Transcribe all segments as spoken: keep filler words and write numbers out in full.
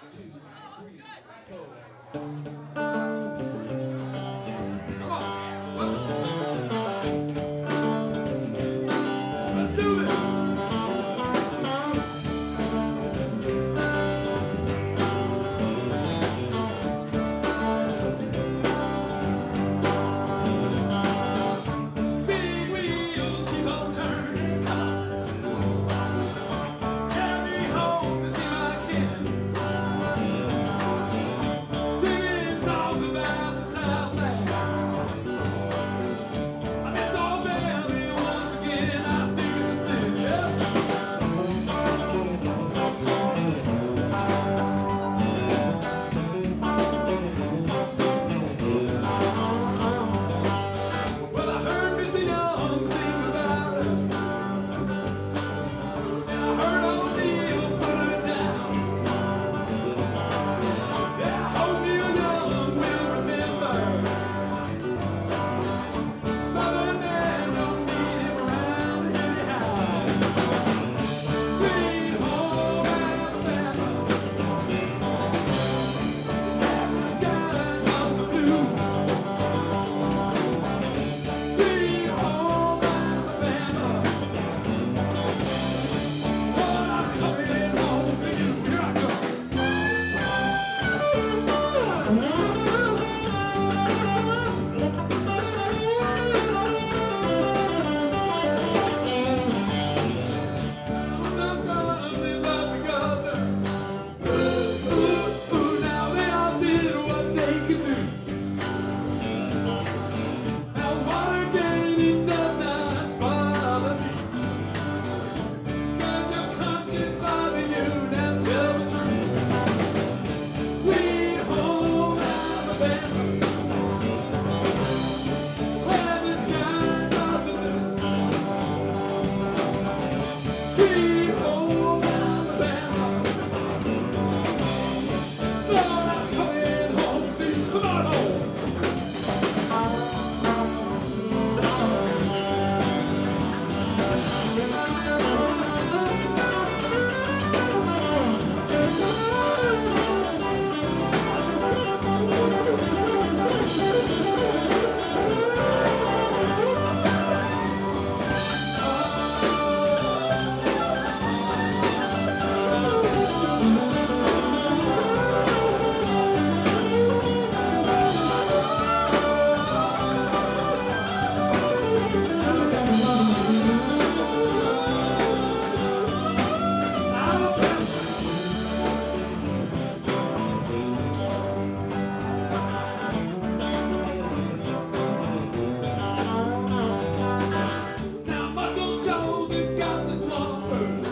two, three, four. Come on. Let's do this. Big wheels keep on turning. Come on. Carry me home to see my kid. Singing songs about the Southland. I miss old Belly once again. I think it's a sin, yeah. Well, I heard Mister Young sing about her, and I heard old Neil put her down. Yeah, I hope Neil Young will remember. Southern man don't need him around anyhow. Sweet home Alabama, and the skies are so blue. Sweet home Alabama, Lord, I'm coming home to you. Here I go. Sometimes they love together. Ooh, ooh, ooh, now they all did what they could do. Now Watergate, it does not bother me. Does your conscience bother you? Now tell the truth. Sweet home Alabama, where the skies are so blue. Sweet home Alabama, Lord, I'm coming home to you. Come on home. Now Muscle Shoals has got the Swampers,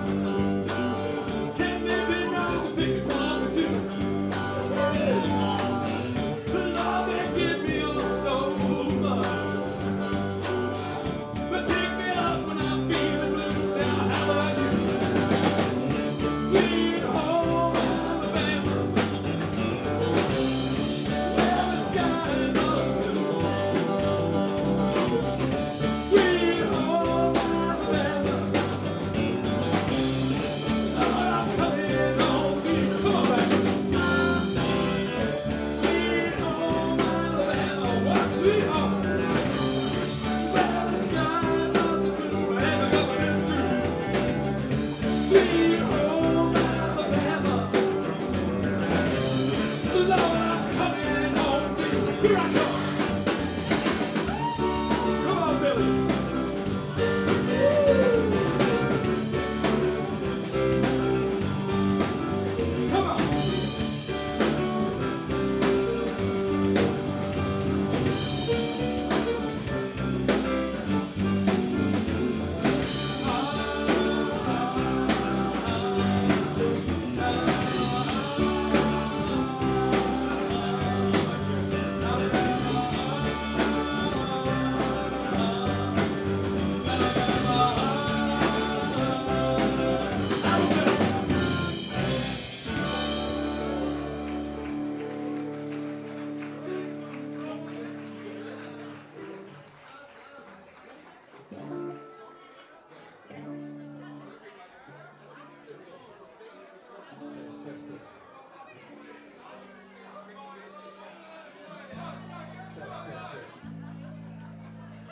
and they've been known to pick a song or two. Lord, they give me oh so much, but pick me up when I'm feeling blue. Now how about you? Sweet home Alabama, where the skies are so blue. Sweet home Alabama, Lord, I'm coming home to you. Come on back. Sweet home Alabama, what sweet home, where the skies are so blue, and the government's true. Sweet home Alabama, Lord, I'm coming home to you. Here I come. Come on, Billy. Come on. Texas.